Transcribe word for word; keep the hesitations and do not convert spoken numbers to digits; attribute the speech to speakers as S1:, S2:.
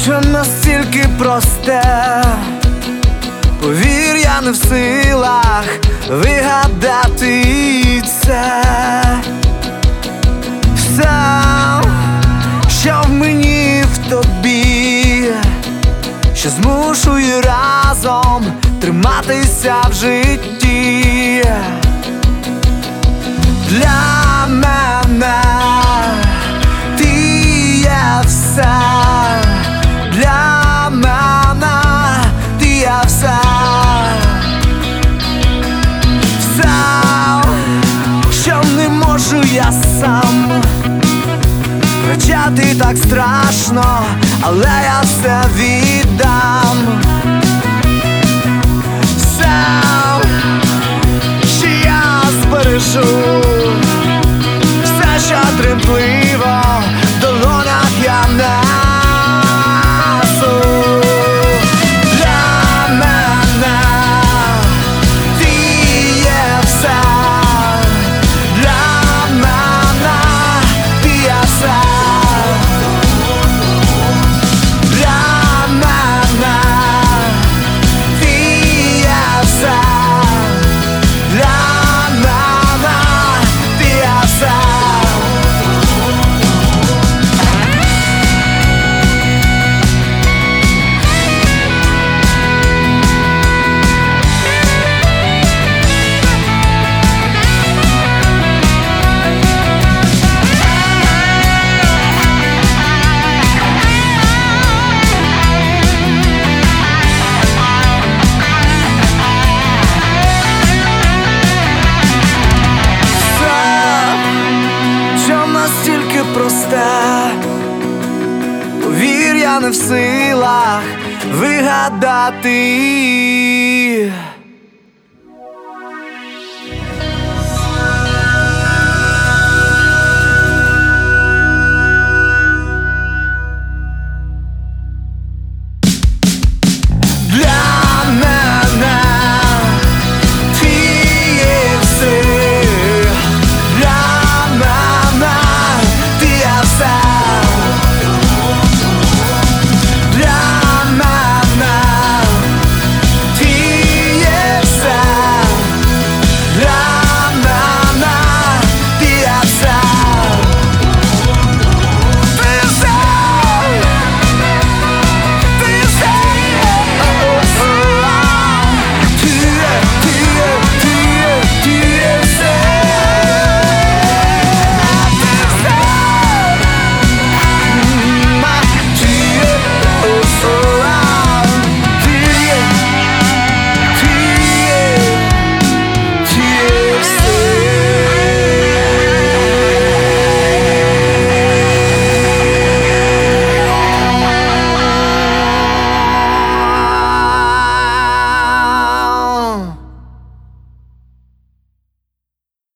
S1: що настільки просте, повір, я не в силах вигадати це. Все, що в мені, в тобі, що змушує разом триматися в житті. Для мене ти є все, для мене ти є все. Все, що не можу я сам. Втрачати так страшно, але я все віддам. Все, що я збережу, все, що тремтливо в долонях я несу. Для мене ти є все, для мене ти є все. Для мене ти є все, для мене ти є все. Настільки просте, повір, я не в силах вигадати.